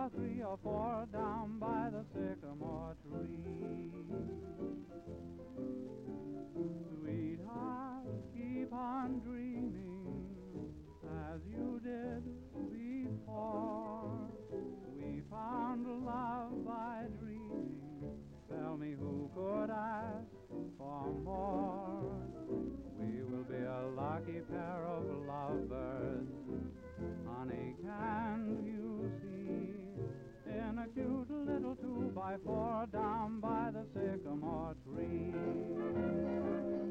or three or four down by the sycamore tree. Sweetheart, keep on dreaming as you did before. We found love by dreaming. Tell me who could ask for more? We will be a lucky pair of lovebirds. Honey, can't you see? In a cute little 2x4 down by the sycamore tree.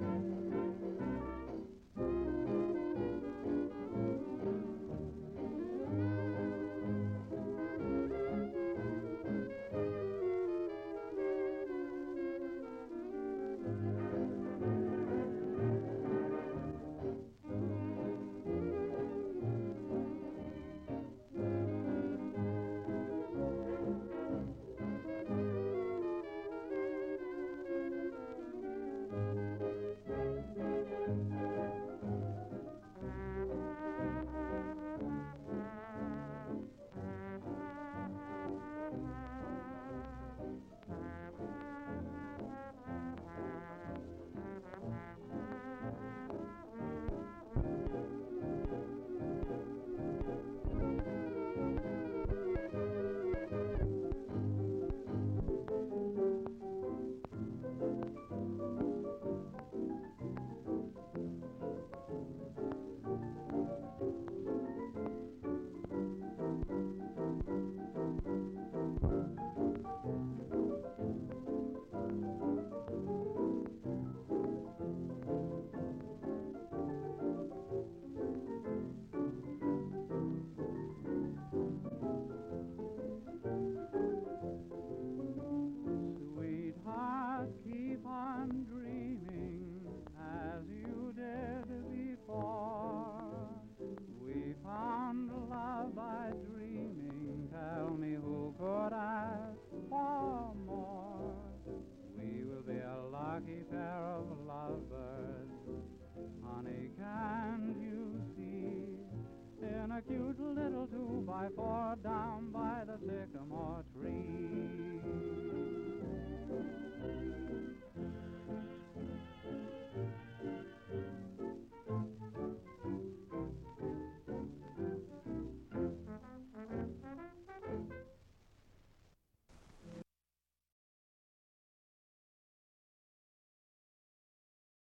Sweetheart, keep on dreaming as you did before. We found love by dreaming. Tell me who could ask for more? We will be a lucky pair of lovebirds. Honey, can't you see? In a cute little 2x4 down by the sycamore tree.